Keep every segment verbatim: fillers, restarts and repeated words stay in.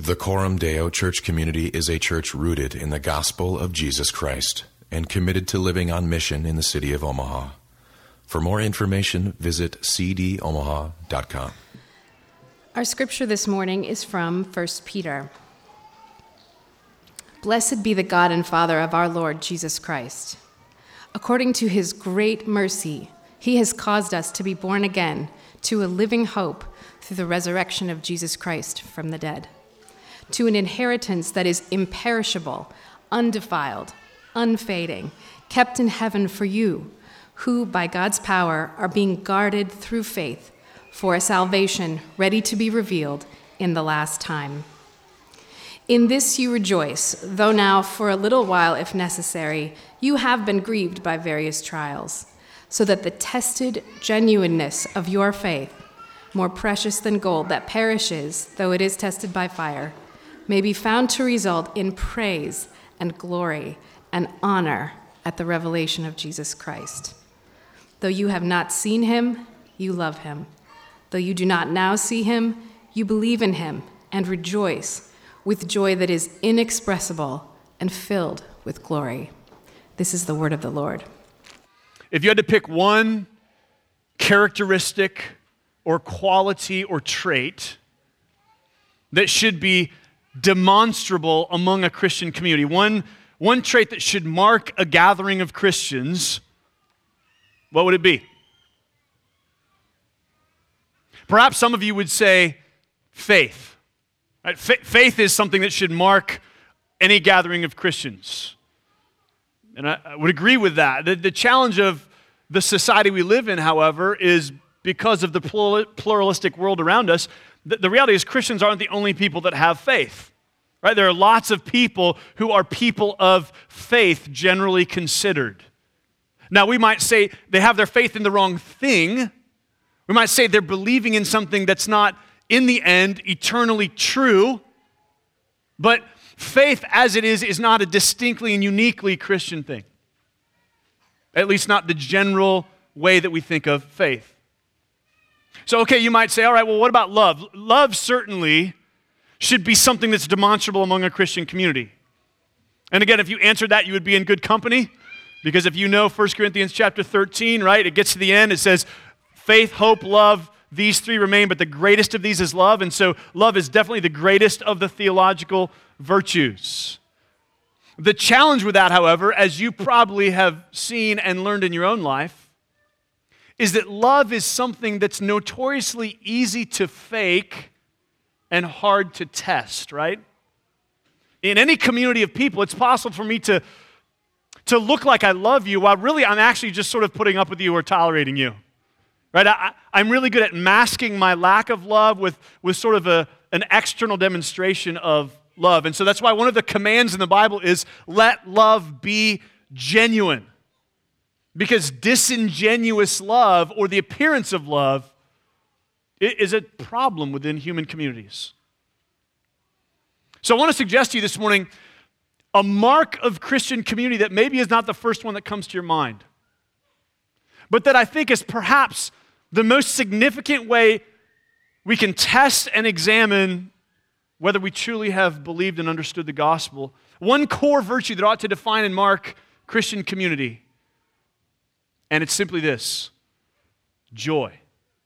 The Coram Deo Church community is a church rooted in the gospel of Jesus Christ and committed to living on mission in the city of Omaha. For more information, visit c d omaha dot com. Our scripture this morning is from First Peter. Blessed be the God and Father of our Lord Jesus Christ. According to his great mercy, he has caused us to be born again to a living hope through the resurrection of Jesus Christ from the dead, to an inheritance that is imperishable, undefiled, unfading, kept in heaven for you, who by God's power are being guarded through faith for a salvation ready to be revealed in the last time. In this you rejoice, though now for a little while, if necessary, you have been grieved by various trials, so that the tested genuineness of your faith, more precious than gold that perishes, though it is tested by fire, may be found to result in praise and glory and honor at the revelation of Jesus Christ. Though you have not seen him, you love him. Though you do not now see him, you believe in him and rejoice with joy that is inexpressible and filled with glory. This is the word of the Lord. If you had to pick one characteristic or quality or trait that should be demonstrable among a Christian community, one, one trait that should mark a gathering of Christians, what would it be? Perhaps some of you would say faith. Right? F- faith is something that should mark any gathering of Christians. And I, I would agree with that. The, the challenge of the society we live in, however, is because of the pluralistic world around us, the, the reality is Christians aren't the only people that have faith. Right? There are lots of people who are people of faith, generally considered. Now, we might say they have their faith in the wrong thing. We might say they're believing in something that's not, in the end, eternally true. But faith as it is, is not a distinctly and uniquely Christian thing. At least not the general way that we think of faith. So, okay, you might say, all right, well, what about love? Love certainly should be something that's demonstrable among a Christian community. And again, if you answered that, you would be in good company. Because if you know First Corinthians chapter thirteen, right, it gets to the end, it says, faith, hope, love, these three remain, but the greatest of these is love. And so love is definitely the greatest of the theological virtues. The challenge with that, however, as you probably have seen and learned in your own life, is that love is something that's notoriously easy to fake and hard to test, right? In any community of people, it's possible for me to, to look like I love you while really I'm actually just sort of putting up with you or tolerating you. Right? I, I'm really good at masking my lack of love with, with sort of a, an external demonstration of love. And so that's why one of the commands in the Bible is let love be genuine. Because disingenuous love or the appearance of love is a problem within human communities. So I want to suggest to you this morning a mark of Christian community that maybe is not the first one that comes to your mind, but that I think is perhaps the most significant way we can test and examine whether we truly have believed and understood the gospel. One core virtue that ought to define and mark Christian community, and it's simply this: joy.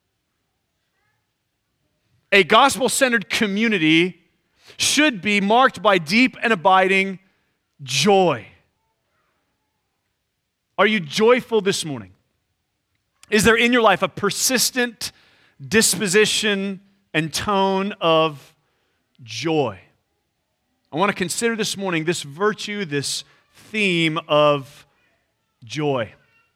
A gospel-centered community should be marked by deep and abiding joy. Are you joyful this morning? Is there in your life a persistent disposition and tone of joy? I want to consider this morning this virtue, this theme of joy.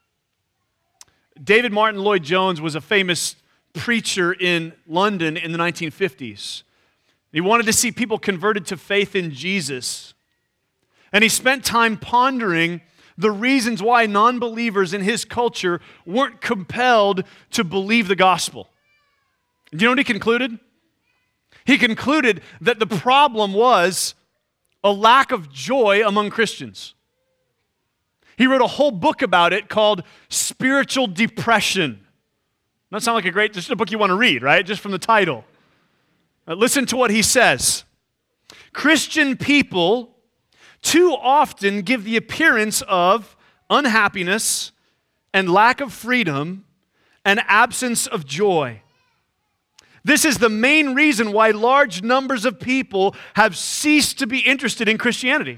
David Martin Lloyd-Jones was a famous preacher in London in the nineteen fifties. He wanted to see people converted to faith in Jesus. And he spent time pondering the reasons why non-believers in his culture weren't compelled to believe the gospel. Do you know what he concluded? He concluded that the problem was a lack of joy among Christians. He wrote a whole book about it called Spiritual Depression. That sounds like a great, just a book you want to read, right? Just from the title. Uh, listen to what he says. Christian people too often give the appearance of unhappiness and lack of freedom and absence of joy. This is the main reason why large numbers of people have ceased to be interested in Christianity.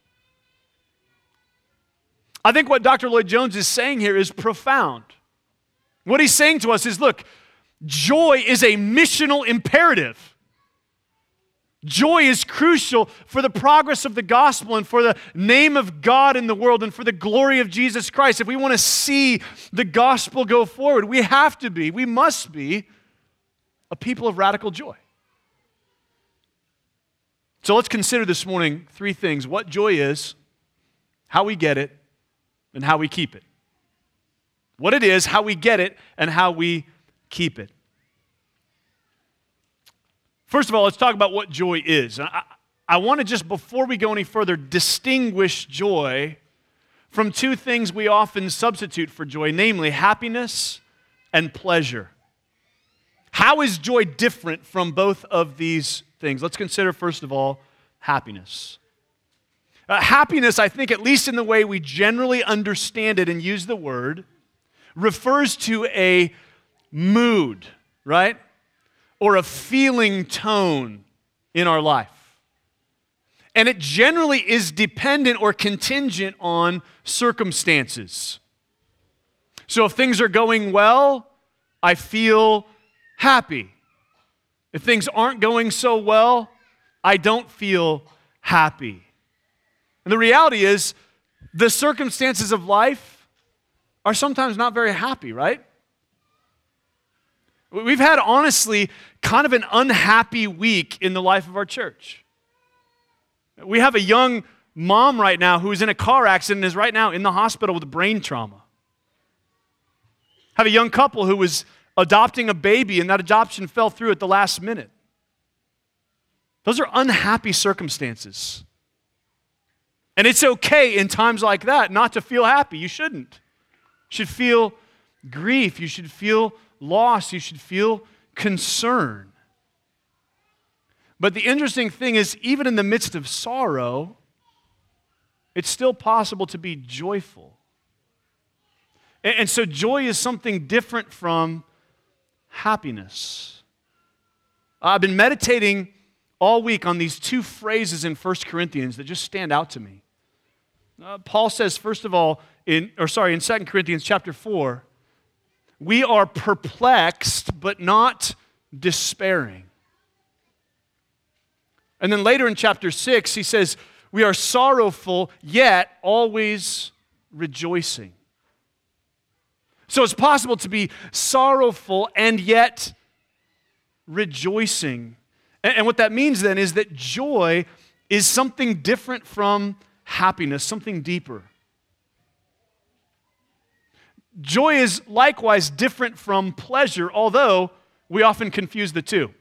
I think what Doctor Lloyd Jones is saying here is profound. What he's saying to us is, look, joy is a missional imperative. Joy is crucial for the progress of the gospel and for the name of God in the world and for the glory of Jesus Christ. If we want to see the gospel go forward, we have to be, we must be a people of radical joy. So let's consider this morning three things: what joy is, how we get it, and how we keep it. What it is, how we get it, and how we keep it. First of all, let's talk about what joy is. I, I want to just, before we go any further, distinguish joy from two things we often substitute for joy, namely happiness and pleasure. How is joy different from both of these things? Let's consider, first of all, happiness. Uh, happiness, I think, at least in the way we generally understand it and use the word, refers to a mood, right? Or a feeling tone in our life. And it generally is dependent or contingent on circumstances. So if things are going well, I feel happy. If things aren't going so well, I don't feel happy. And the reality is, the circumstances of life are sometimes not very happy, right? We've had, honestly, kind of an unhappy week in the life of our church. We have a young mom right now who's in a car accident and is right now in the hospital with brain trauma. Have a young couple who was adopting a baby and that adoption fell through at the last minute. Those are unhappy circumstances. And it's okay in times like that not to feel happy. You shouldn't. You should feel grief. You should feel loss. You should feel concern. But the interesting thing is, even in the midst of sorrow, it's still possible to be joyful. And, and so joy is something different from happiness. I've been meditating all week on these two phrases in First Corinthians that just stand out to me. Uh, Paul says, first of all, in or sorry, in Second Corinthians chapter four, we are perplexed but not despairing. And then later in chapter six, he says, we are sorrowful yet always rejoicing. So it's possible to be sorrowful and yet rejoicing. And, and what that means then is that joy is something different from happiness, something deeper. Joy is likewise different from pleasure, although we often confuse the two.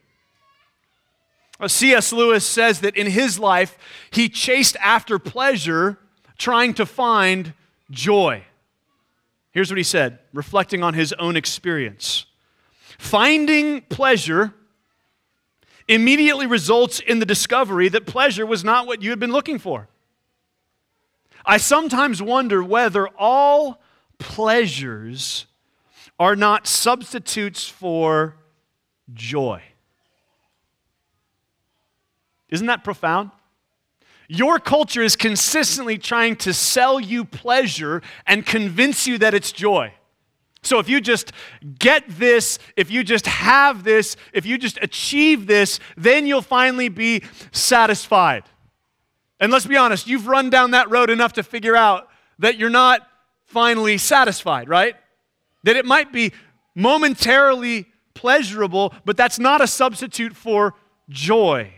C S Lewis says that in his life, he chased after pleasure, trying to find joy. Here's what he said, reflecting on his own experience. Finding pleasure immediately results in the discovery that pleasure was not what you had been looking for. I sometimes wonder whether all pleasures are not substitutes for joy. Isn't that profound? Your culture is consistently trying to sell you pleasure and convince you that it's joy. So if you just get this, if you just have this, if you just achieve this, then you'll finally be satisfied. And let's be honest, you've run down that road enough to figure out that you're not finally satisfied, right? That it might be momentarily pleasurable, but that's not a substitute for joy.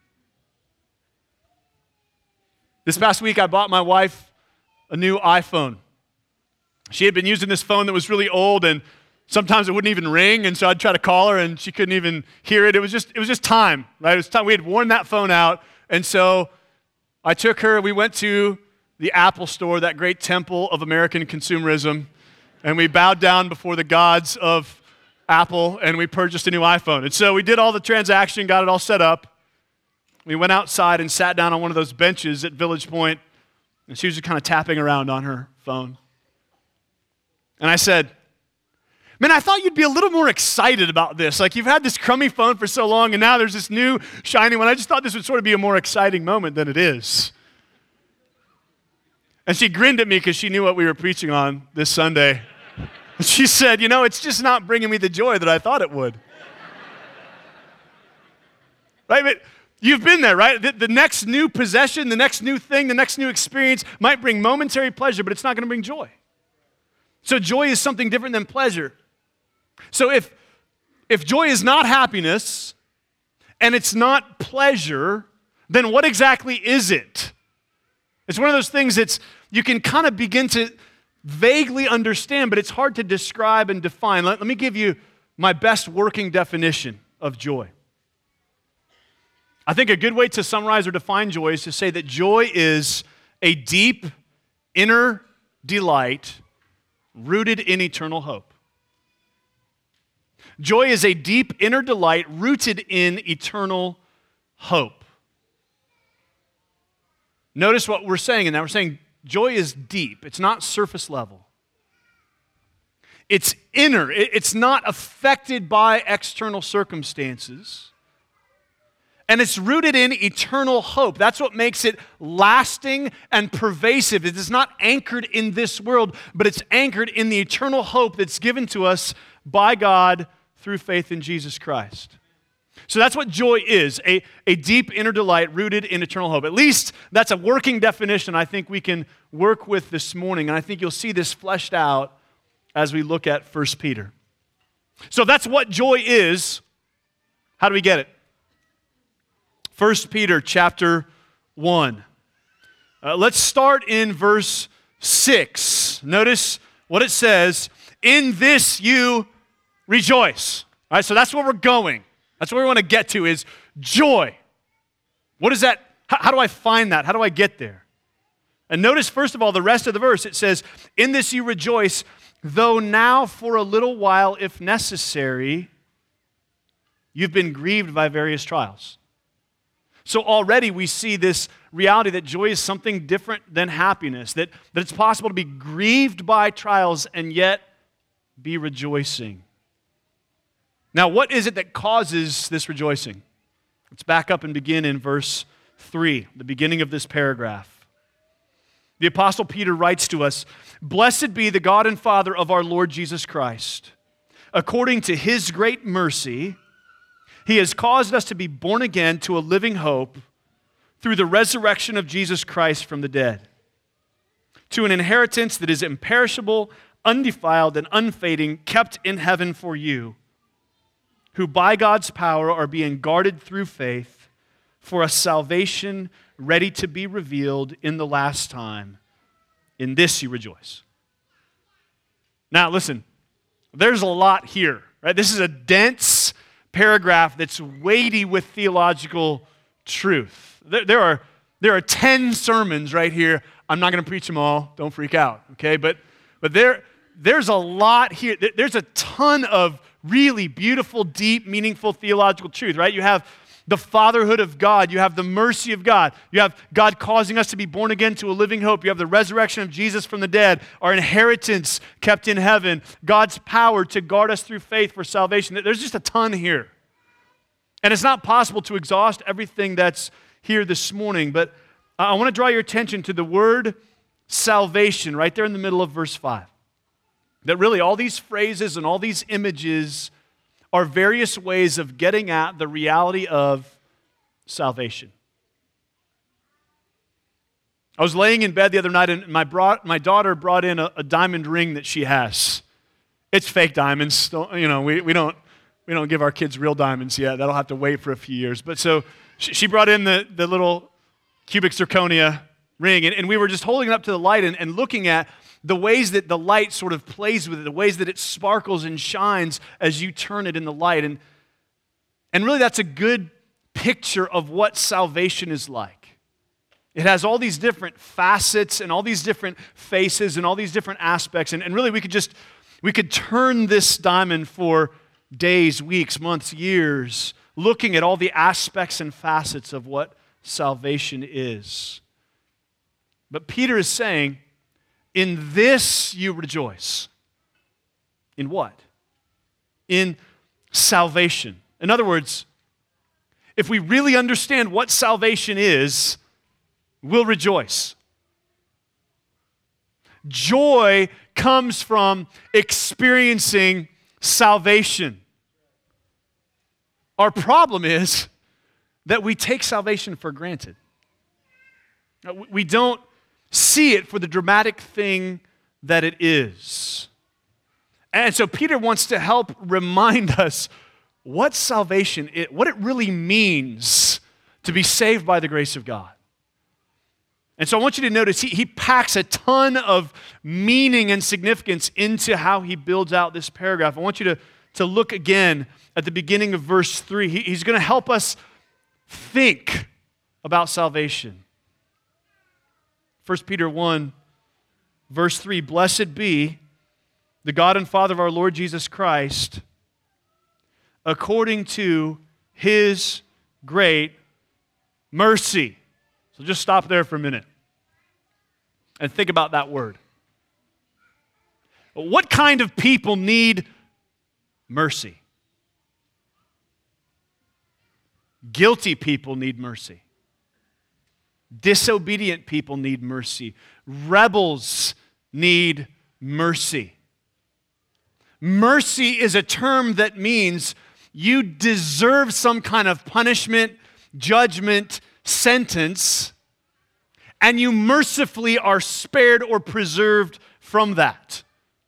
This past week, I bought my wife a new iPhone. She had been using this phone that was really old, and sometimes it wouldn't even ring, and so I'd try to call her, and she couldn't even hear it. It was just, it was just time, right? It was time. We had worn that phone out, and so I took her. We went to the Apple store, that great temple of American consumerism, and we bowed down before the gods of Apple, and we purchased a new iPhone. And so we did all the transaction, got it all set up. we went outside and sat down on one of those benches at Village Point, and she was just kind of tapping around on her phone. And I said, man, I thought you'd be a little more excited about this. Like, you've had this crummy phone for so long, and now there's this new shiny one. I just thought this would sort of be a more exciting moment than it is. And she grinned at me because she knew what we were preaching on this Sunday. And she said, you know, it's just not bringing me the joy that I thought it would. Right? But you've been there, right? The, the next new possession, the next new thing, the next new experience might bring momentary pleasure, but it's not going to bring joy. So joy is something different than pleasure. So if, if joy is not happiness and it's not pleasure, then what exactly is it? It's one of those things that's you can kind of begin to vaguely understand, but it's hard to describe and define. Let, let me give you my best working definition of joy. I think a good way to summarize or define joy is to say that joy is a deep inner delight rooted in eternal hope. Joy is a deep inner delight rooted in eternal hope. Notice what we're saying in that. We're saying joy is deep. It's not surface level. It's inner. It's not affected by external circumstances. And it's rooted in eternal hope. That's what makes it lasting and pervasive. It is not anchored in this world, but it's anchored in the eternal hope that's given to us by God through faith in Jesus Christ. So that's what joy is, a, a deep inner delight rooted in eternal hope. At least that's a working definition I think we can work with this morning, and I think you'll see this fleshed out as we look at First Peter. So if that's what joy is, how do we get it? First Peter chapter one. Uh, let's start in verse six. Notice what it says, in this you rejoice. All right, so that's where we're going. That's where we want to get to is joy. What is that? How, how do I find that? How do I get there? And notice, first of all, the rest of the verse. It says, in this you rejoice, though now for a little while, if necessary, you've been grieved by various trials. So already we see this reality that joy is something different than happiness, that, that it's possible to be grieved by trials and yet be rejoicing. Now, what is it that causes this rejoicing? Let's back up and begin in verse three, the beginning of this paragraph. The Apostle Peter writes to us, blessed be the God and Father of our Lord Jesus Christ. According to his great mercy, he has caused us to be born again to a living hope through the resurrection of Jesus Christ from the dead, to an inheritance that is imperishable, undefiled, and unfading, kept in heaven for you, who by God's power are being guarded through faith for a salvation ready to be revealed in the last time. In this you rejoice. Now listen, there's a lot here, right? This is a dense paragraph that's weighty with theological truth. There, there are there are ten sermons right here. I'm not going to preach them all. Don't freak out, okay? But but there there's a lot here. There's a ton of really beautiful, deep, meaningful theological truth, right? You have the fatherhood of God. You have the mercy of God. You have God causing us to be born again to a living hope. You have the resurrection of Jesus from the dead, our inheritance kept in heaven, God's power to guard us through faith for salvation. There's just a ton here. And it's not possible to exhaust everything that's here this morning, but I want to draw your attention to the word salvation right there in the middle of verse five. That really all these phrases and all these images are various ways of getting at the reality of salvation. I was laying in bed the other night and my, brought, my daughter brought in a, a diamond ring that she has. It's fake diamonds. Don't, you know, we, we, don't, we don't give our kids real diamonds yet. That'll have to wait for a few years. But so she, she brought in the, the little cubic zirconia ring, and, and we were just holding it up to the light and, and looking at the ways that the light sort of plays with it, the ways that it sparkles and shines as you turn it in the light. And, and really that's a good picture of what salvation is like. It has all these different facets and all these different faces and all these different aspects. And, and really we could just, we could turn this diamond for days, weeks, months, years looking at all the aspects and facets of what salvation is. But Peter is saying, in this you rejoice. In what? In salvation. In other words, if we really understand what salvation is, we'll rejoice. Joy comes from experiencing salvation. Our problem is that we take salvation for granted. We don't see it for the dramatic thing that it is. And so Peter wants to help remind us what salvation is, what it really means to be saved by the grace of God. And so I want you to notice he, he packs a ton of meaning and significance into how he builds out this paragraph. I want you to, to look again at the beginning of verse three. He, he's going to help us think about salvation. First Peter one, verse three, blessed be the God and Father of our Lord Jesus Christ, according to his great mercy. So just stop there for a minute and think about that word. What kind of people need mercy? Guilty people need mercy. Disobedient people need mercy. Rebels need mercy. Mercy is a term that means you deserve some kind of punishment, judgment, sentence, and you mercifully are spared or preserved from that.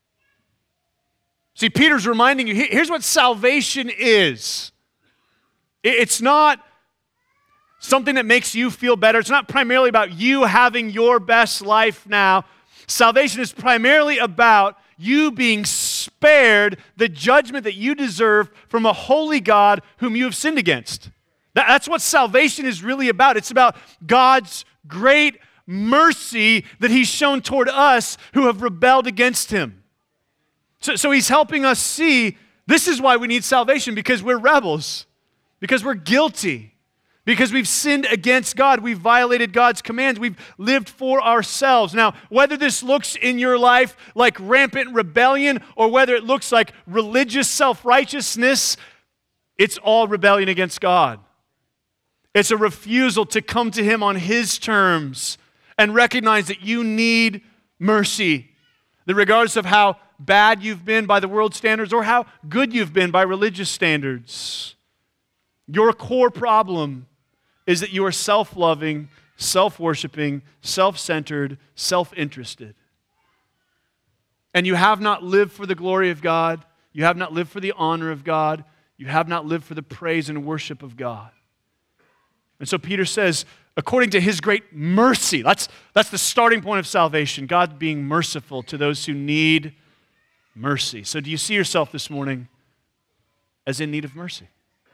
See, Peter's reminding you, here's what salvation is. It's not something that makes you feel better. It's not primarily about you having your best life now. Salvation is primarily about you being spared the judgment that you deserve from a holy God whom you have sinned against. That's what salvation is really about. It's about God's great mercy that he's shown toward us who have rebelled against him. So, so he's helping us see this is why we need salvation, because we're rebels, because we're guilty, because we've sinned against God, we've violated God's commands, we've lived for ourselves. Now, whether this looks in your life like rampant rebellion or whether it looks like religious self-righteousness, it's all rebellion against God. It's a refusal to come to him on his terms and recognize that you need mercy. That regardless of how bad you've been by the world's standards or how good you've been by religious standards, your core problem is that you are self-loving, self-worshiping, self-centered, self-interested. And you have not lived for the glory of God. You have not lived for the honor of God. You have not lived for the praise and worship of God. And so Peter says, according to his great mercy, that's, that's the starting point of salvation, God being merciful to those who need mercy. So do you see yourself this morning as in need of mercy?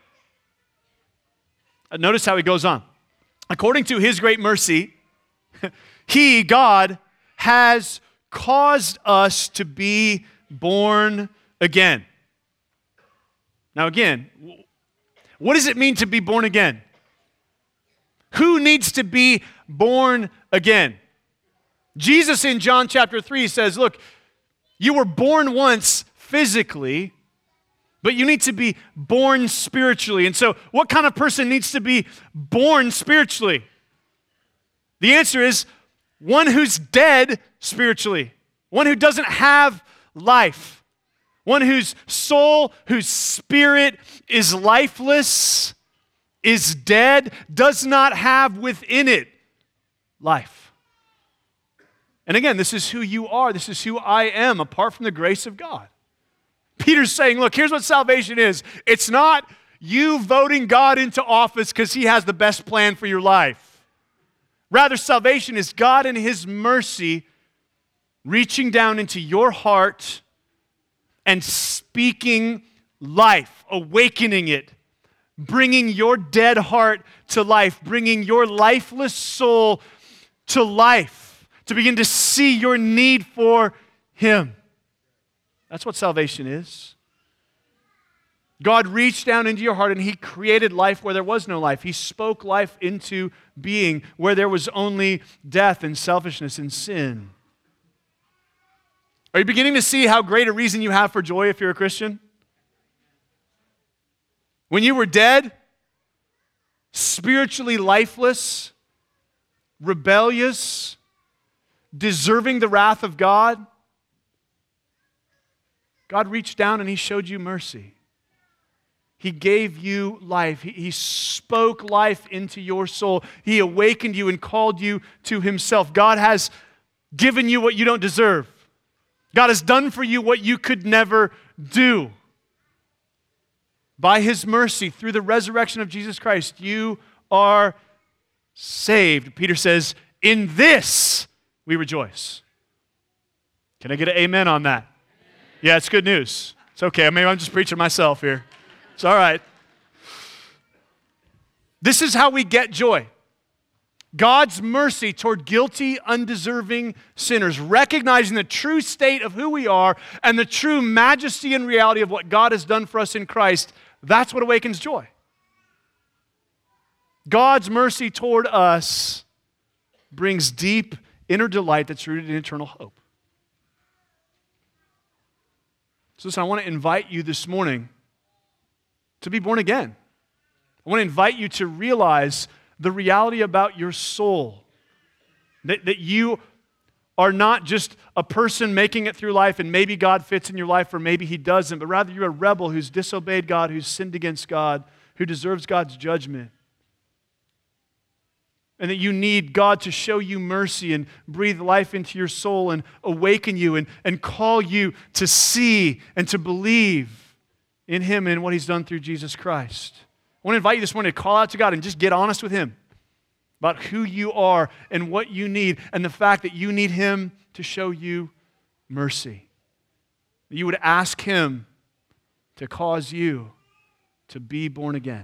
Notice how he goes on. According to his great mercy, he, God, has caused us to be born again. Now again, what does it mean to be born again? Who needs to be born again? Jesus in John chapter three says, look, you were born once physically, but you need to be born spiritually. And so what kind of person needs to be born spiritually? The answer is one who's dead spiritually, one who doesn't have life, one whose soul, whose spirit is lifeless, is dead, does not have within it life. And again, this is who you are. This is who I am apart from the grace of God. Peter's saying, look, here's what salvation is. It's not you voting God into office because he has the best plan for your life. Rather, salvation is God in his mercy reaching down into your heart and speaking life, awakening it, bringing your dead heart to life, bringing your lifeless soul to life, to begin to see your need for him. That's what salvation is. God reached down into your heart and he created life where there was no life. He spoke life into being where there was only death and selfishness and sin. Are you beginning to see how great a reason you have for joy if you're a Christian? When you were dead, spiritually lifeless, rebellious, deserving the wrath of God, God reached down and he showed you mercy. He gave you life. He, he spoke life into your soul. He awakened you and called you to himself. God has given you what you don't deserve. God has done for you what you could never do. By his mercy, through the resurrection of Jesus Christ, you are saved. Peter says, in this we rejoice. Can I get an amen on that? Yeah, it's good news. It's okay. Maybe I'm just preaching myself here. It's all right. This is how we get joy. God's mercy toward guilty, undeserving sinners, recognizing the true state of who we are and the true majesty and reality of what God has done for us in Christ. That's what awakens joy. God's mercy toward us brings deep inner delight that's rooted in eternal hope. So listen, I want to invite you this morning to be born again. I want to invite you to realize the reality about your soul. That, that you are not just a person making it through life and maybe God fits in your life or maybe he doesn't, but rather you're a rebel who's disobeyed God, who's sinned against God, who deserves God's judgment. And that you need God to show you mercy and breathe life into your soul and awaken you and, and call you to see and to believe in him and what he's done through Jesus Christ. I want to invite you this morning to call out to God and just get honest with him about who you are and what you need and the fact that you need him to show you mercy. That you would ask him to cause you to be born again.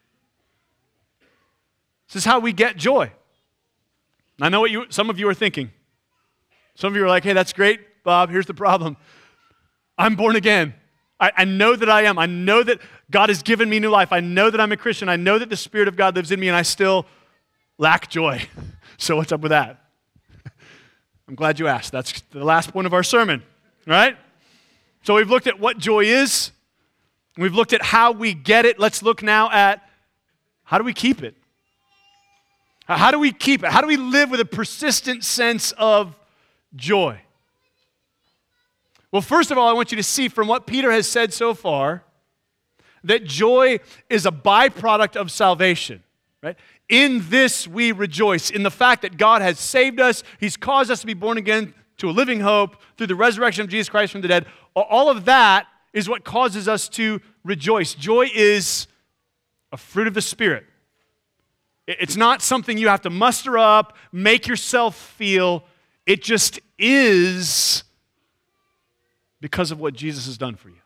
This is how we get joy. I know what you, some of you are thinking. Some of you are like, hey, that's great, Bob. Here's the problem. I'm born again. I, I know that I am. I know that God has given me new life. I know that I'm a Christian. I know that the Spirit of God lives in me, and I still lack joy. So what's up with that? I'm glad you asked. That's the last point of our sermon, right? So we've looked at what joy is. We've looked at how we get it. Let's look now at how do we keep it? How do we keep it? How do we live with a persistent sense of joy? Well, first of all, I want you to see from what Peter has said so far that joy is a byproduct of salvation, right? In this we rejoice, in the fact that God has saved us. He's caused us to be born again to a living hope through the resurrection of Jesus Christ from the dead. All of that is what causes us to rejoice. Joy is a fruit of the Spirit. It's not something you have to muster up, make yourself feel. It just is because of what Jesus has done for you.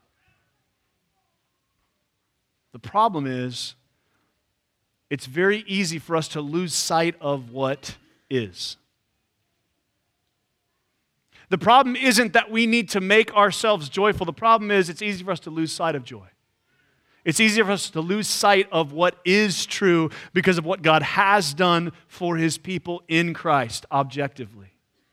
The problem is, it's very easy for us to lose sight of what is. The problem isn't that we need to make ourselves joyful. The problem is it's easy for us to lose sight of joy. It's easy for us to lose sight of what is true because of what God has done for his people in Christ, objectively.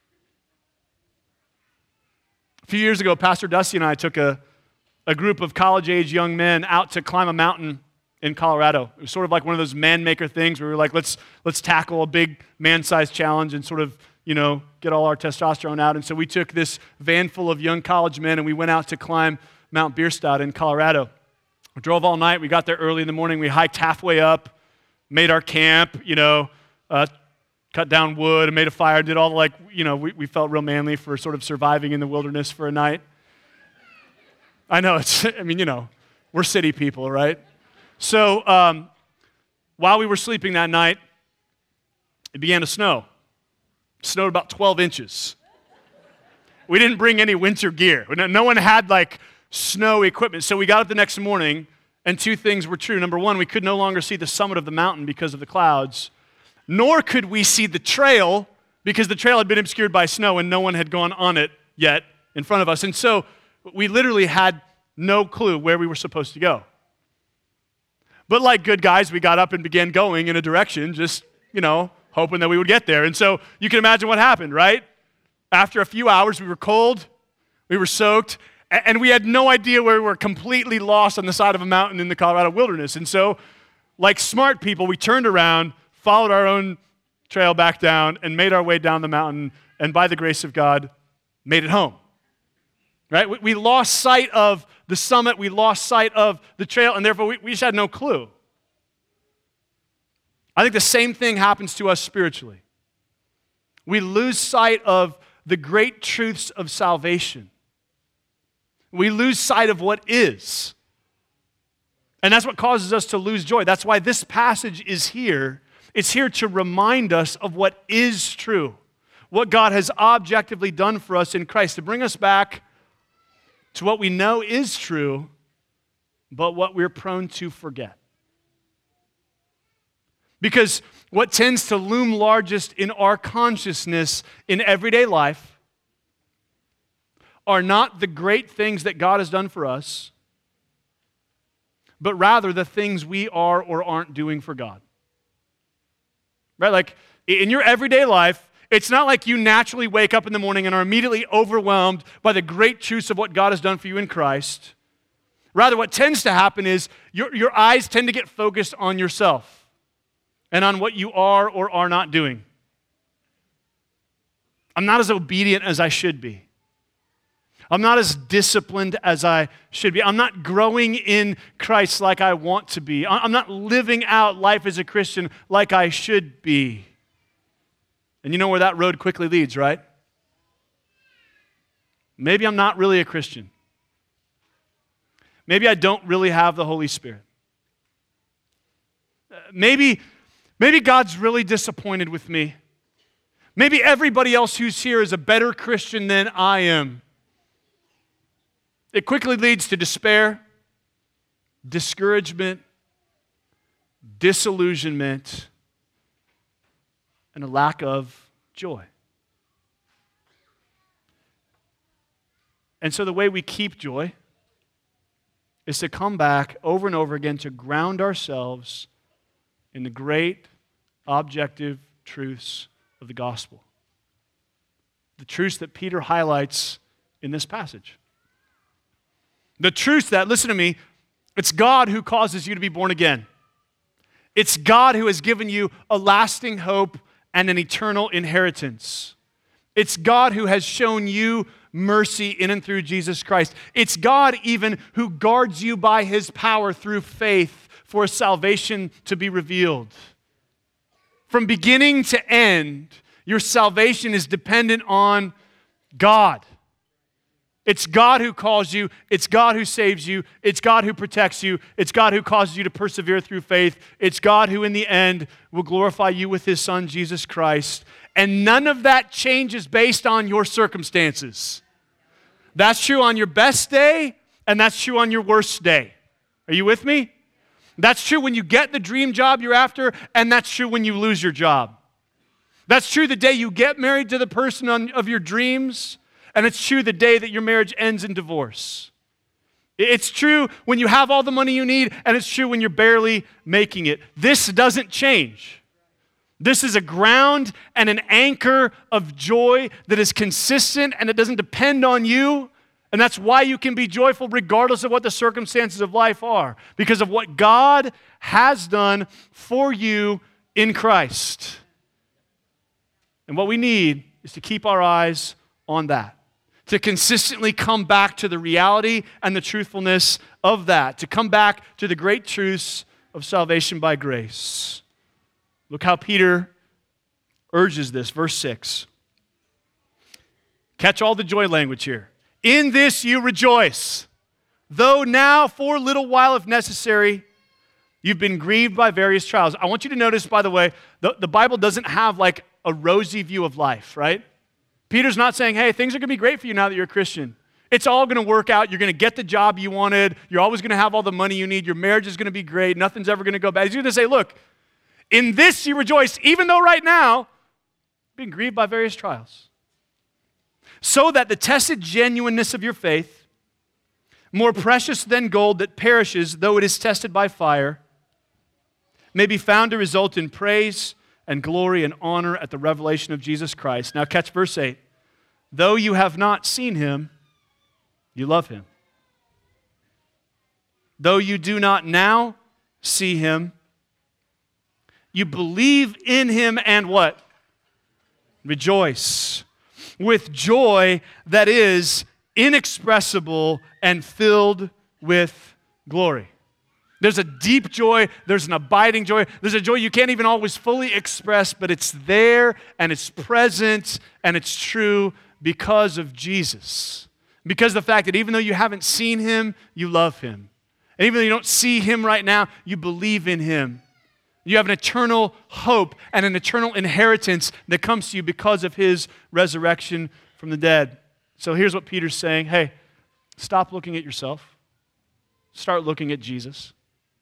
A few years ago, Pastor Dusty and I took a, a group of college-age young men out to climb a mountain in Colorado. It was sort of like one of those man-maker things where we were like, let's, let's tackle a big man-sized challenge and sort of, you know, get all our testosterone out. And so we took this van full of young college men and we went out to climb Mount Bierstadt in Colorado. We drove all night. We got there early in the morning. We hiked halfway up, made our camp, you know, uh, cut down wood and made a fire, did all the, like, you know, we, we felt real manly for sort of surviving in the wilderness for a night. I know, it's, I mean, you know, we're city people, right? So um, while we were sleeping that night, it began to snow. It snowed about twelve inches. We didn't bring any winter gear. No one had, like, snow equipment. So we got up the next morning, and two things were true. Number one, we could no longer see the summit of the mountain because of the clouds, nor could we see the trail because the trail had been obscured by snow and no one had gone on it yet in front of us. And so we literally had no clue where we were supposed to go. But like good guys, we got up and began going in a direction, just, you know, hoping that we would get there. And so you can imagine what happened, right? After a few hours, we were cold, we were soaked, and we had no idea where we were, completely lost on the side of a mountain in the Colorado wilderness. And so, like smart people, we turned around, followed our own trail back down, and made our way down the mountain, and by the grace of God, made it home. Right? We, we lost sight of the summit, we lost sight of the trail, and therefore we, we just had no clue. I think the same thing happens to us spiritually. We lose sight of the great truths of salvation. We lose sight of what is. And that's what causes us to lose joy. That's why this passage is here. It's here to remind us of what is true, what God has objectively done for us in Christ, to bring us back to what we know is true, but what we're prone to forget. Because what tends to loom largest in our consciousness in everyday life are not the great things that God has done for us, but rather the things we are or aren't doing for God. Right? Like in your everyday life, it's not like you naturally wake up in the morning and are immediately overwhelmed by the great truths of what God has done for you in Christ. Rather, what tends to happen is your, your eyes tend to get focused on yourself and on what you are or are not doing. I'm not as obedient as I should be. I'm not as disciplined as I should be. I'm not growing in Christ like I want to be. I'm not living out life as a Christian like I should be. And you know where that road quickly leads, right? Maybe I'm not really a Christian. Maybe I don't really have the Holy Spirit. Maybe, maybe God's really disappointed with me. Maybe everybody else who's here is a better Christian than I am. It quickly leads to despair, discouragement, disillusionment, and a lack of joy. And so the way we keep joy is to come back over and over again to ground ourselves in the great objective truths of the gospel. The truths that Peter highlights in this passage. The truth that, listen to me, it's God who causes you to be born again. It's God who has given you a lasting hope and an eternal inheritance. It's God who has shown you mercy in and through Jesus Christ. It's God even who guards you by his power through faith for salvation to be revealed. From beginning to end, your salvation is dependent on God. It's God who calls you. It's God who saves you. It's God who protects you. It's God who causes you to persevere through faith. It's God who in the end will glorify you with his Son, Jesus Christ. And none of that changes based on your circumstances. That's true on your best day, and that's true on your worst day. Are you with me? That's true when you get the dream job you're after, and that's true when you lose your job. That's true the day you get married to the person on, of your dreams, and it's true the day that your marriage ends in divorce. It's true when you have all the money you need, and it's true when you're barely making it. This doesn't change. This is a ground and an anchor of joy that is consistent and it doesn't depend on you. And that's why you can be joyful regardless of what the circumstances of life are, because of what God has done for you in Christ. And what we need is to keep our eyes on that, to consistently come back to the reality and the truthfulness of that, to come back to the great truths of salvation by grace. Look how Peter urges this, verse six. Catch all the joy language here. In this you rejoice, though now for a little while, if necessary, you've been grieved by various trials. I want you to notice, by the way, the, the Bible doesn't have like a rosy view of life, right? Peter's not saying, hey, things are going to be great for you now that you're a Christian. It's all going to work out. You're going to get the job you wanted. You're always going to have all the money you need. Your marriage is going to be great. Nothing's ever going to go bad. He's going to say, look, in this you rejoice, even though right now, being grieved by various trials. So that the tested genuineness of your faith, more precious than gold that perishes, though it is tested by fire, may be found to result in praise and glory and honor at the revelation of Jesus Christ. Now catch verse eight. Though you have not seen him, you love him. Though you do not now see him, you believe in him and what? Rejoice with joy that is inexpressible and filled with glory. There's a deep joy, there's an abiding joy, there's a joy you can't even always fully express, but it's there and it's present and it's true because of Jesus. Because of the fact that even though you haven't seen him, you love him. And even though you don't see him right now, you believe in him. You have an eternal hope and an eternal inheritance that comes to you because of his resurrection from the dead. So here's what Peter's saying. Hey, stop looking at yourself. Start looking at Jesus.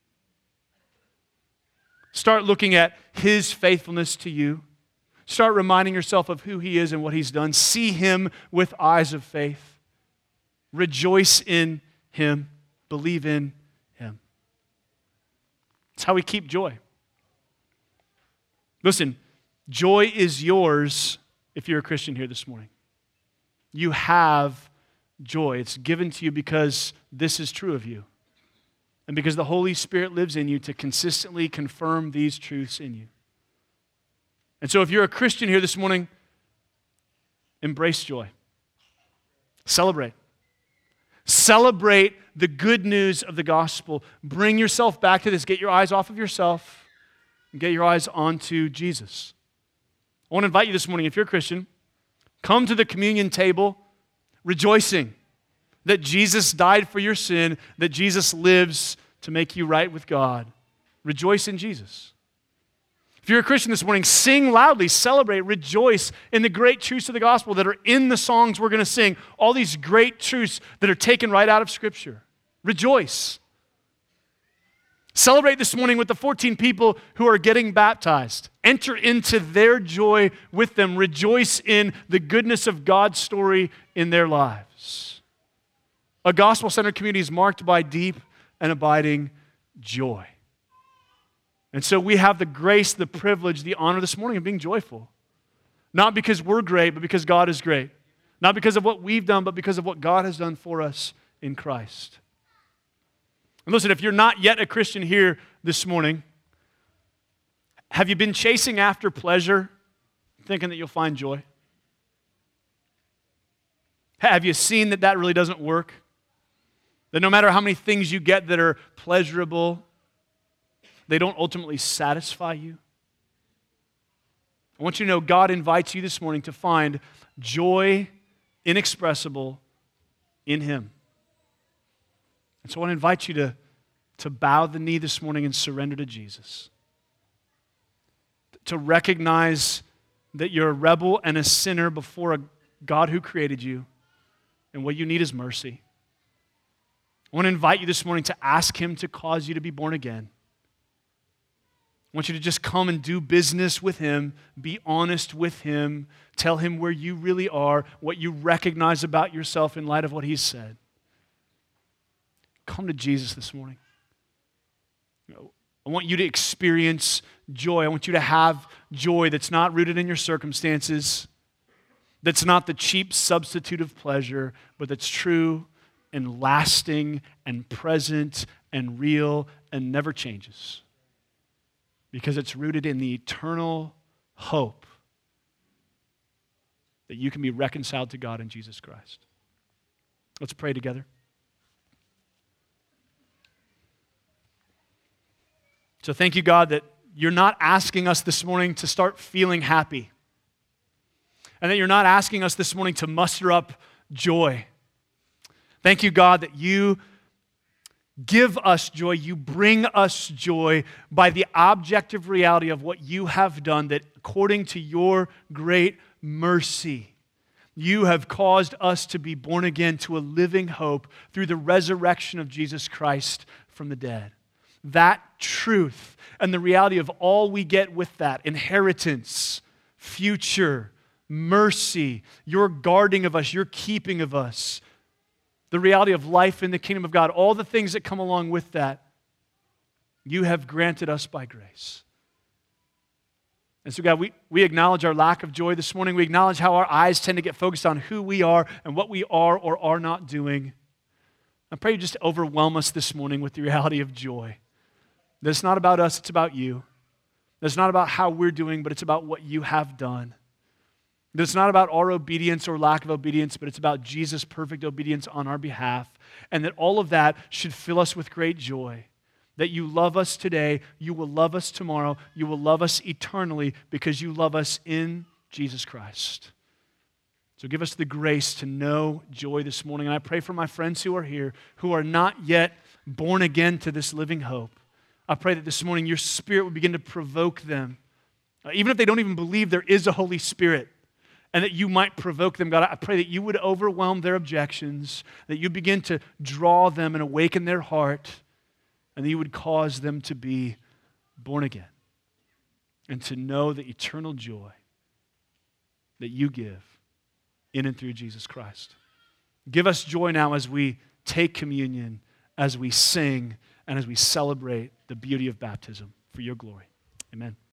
Start looking at his faithfulness to you. Start reminding yourself of who he is and what he's done. See him with eyes of faith. Rejoice in him. Believe in him. It's how we keep joy. Listen, joy is yours if you're a Christian here this morning. You have joy. It's given to you because this is true of you. And because the Holy Spirit lives in you to consistently confirm these truths in you. And so if you're a Christian here this morning, embrace joy. Celebrate. Celebrate the good news of the gospel. Bring yourself back to this. Get your eyes off of yourself and get your eyes onto Jesus. I want to invite you this morning, if you're a Christian, come to the communion table rejoicing that Jesus died for your sin, that Jesus lives to make you right with God. Rejoice in Jesus. If you're a Christian this morning, sing loudly, celebrate, rejoice in the great truths of the gospel that are in the songs we're going to sing. All these great truths that are taken right out of Scripture. Rejoice. Celebrate this morning with the fourteen people who are getting baptized. Enter into their joy with them. Rejoice in the goodness of God's story in their lives. A gospel-centered community is marked by deep and abiding joy. And so we have the grace, the privilege, the honor this morning of being joyful. Not because we're great, but because God is great. Not because of what we've done, but because of what God has done for us in Christ. And listen, if you're not yet a Christian here this morning, have you been chasing after pleasure, thinking that you'll find joy? Have you seen that that really doesn't work? That no matter how many things you get that are pleasurable, they don't ultimately satisfy you? I want you to know God invites you this morning to find joy inexpressible in him. And so I want to invite you to, to bow the knee this morning and surrender to Jesus. To recognize that you're a rebel and a sinner before a God who created you, and what you need is mercy. I want to invite you this morning to ask him to cause you to be born again. I want you to just come and do business with him, be honest with him, tell him where you really are, what you recognize about yourself in light of what he's said. Come to Jesus this morning. I want you to experience joy. I want you to have joy that's not rooted in your circumstances, that's not the cheap substitute of pleasure, but that's true and lasting and present and real and never changes. Because it's rooted in the eternal hope that you can be reconciled to God in Jesus Christ. Let's pray together. So thank you, God, that you're not asking us this morning to start feeling happy. And that you're not asking us this morning to muster up joy. Thank you, God, that you give us joy, you bring us joy by the objective reality of what you have done, that according to your great mercy, you have caused us to be born again to a living hope through the resurrection of Jesus Christ from the dead. That truth and the reality of all we get with that, inheritance, future, mercy, your guarding of us, your keeping of us, the reality of life in the kingdom of God, all the things that come along with that you have granted us by grace. And so, God, we, we acknowledge our lack of joy this morning. We acknowledge how our eyes tend to get focused on who we are and what we are or are not doing. I pray you just overwhelm us this morning with the reality of joy. That it's not about us, it's about you. That it's not about how we're doing, but it's about what you have done. That it's not about our obedience or lack of obedience, but it's about Jesus' perfect obedience on our behalf. And that all of that should fill us with great joy. That you love us today, you will love us tomorrow, you will love us eternally because you love us in Jesus Christ. So give us the grace to know joy this morning. And I pray for my friends who are here, who are not yet born again to this living hope. I pray that this morning your Spirit would begin to provoke them. Uh, even if they don't even believe there is a Holy Spirit, and that you might provoke them, God, I pray that you would overwhelm their objections, that you begin to draw them and awaken their heart, and that you would cause them to be born again and to know the eternal joy that you give in and through Jesus Christ. Give us joy now as we take communion, as we sing, and as we celebrate the beauty of baptism for your glory. Amen.